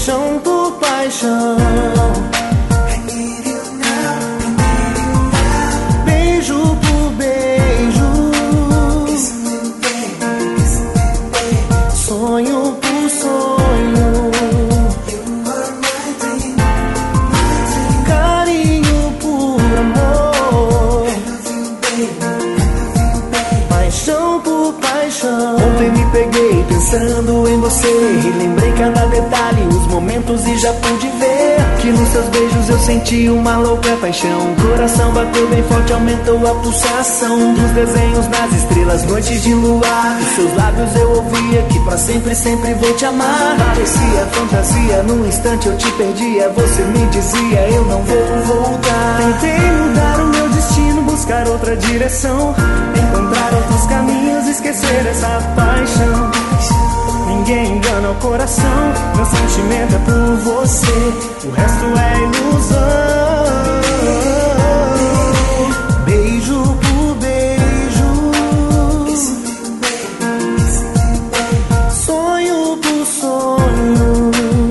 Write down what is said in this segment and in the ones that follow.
paixão por paixão. Beijo por beijo, sonho por sonho, carinho por amor, paixão por paixão. Ontem me peguei pensando em você, relembrei cada detalhe, os momentos e já pude ver que nos seus beijos eu senti uma louca paixão. O coração bateu bem forte, aumentou a pulsação dos desenhos nas estrelas, noites de luar. Dos seus lábios eu ouvia que pra sempre, sempre vou te amar. Parecia fantasia, num instante eu te perdia. Você me dizia, eu não vou voltar. Tentei mudar o meu destino, buscar outra direção, encontrar outros caminhos, esquecer essa paixão. Ninguém engana o coração, meu sentimento é por você, o resto é ilusão. Beijo por beijo, sonho por sonho,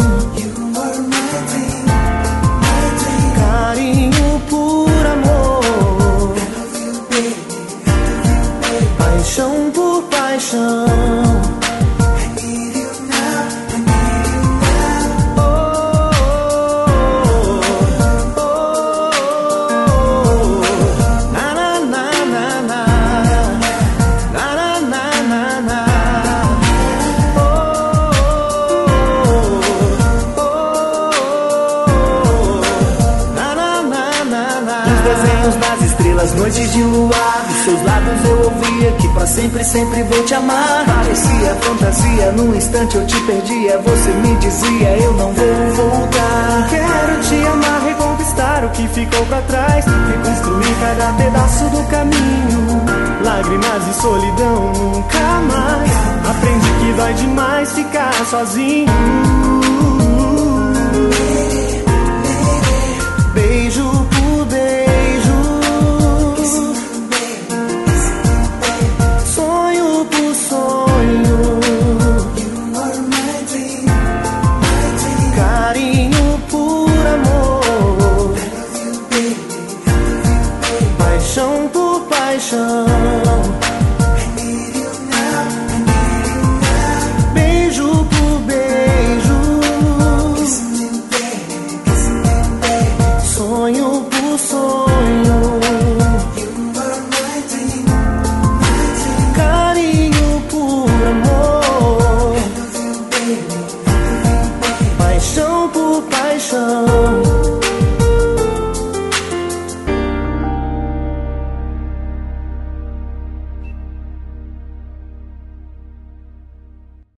carinho por amor, paixão por paixão. Desenhos nas estrelas, noites de luar. Dos seus lábios eu ouvia que pra sempre, sempre vou te amar. Parecia fantasia, num instante eu te perdia. Você me dizia, eu não vou voltar. Quero te amar, reconquistar o que ficou pra trás, reconstruir cada pedaço do caminho. Lágrimas e solidão nunca mais. Aprendi que dói demais ficar sozinho.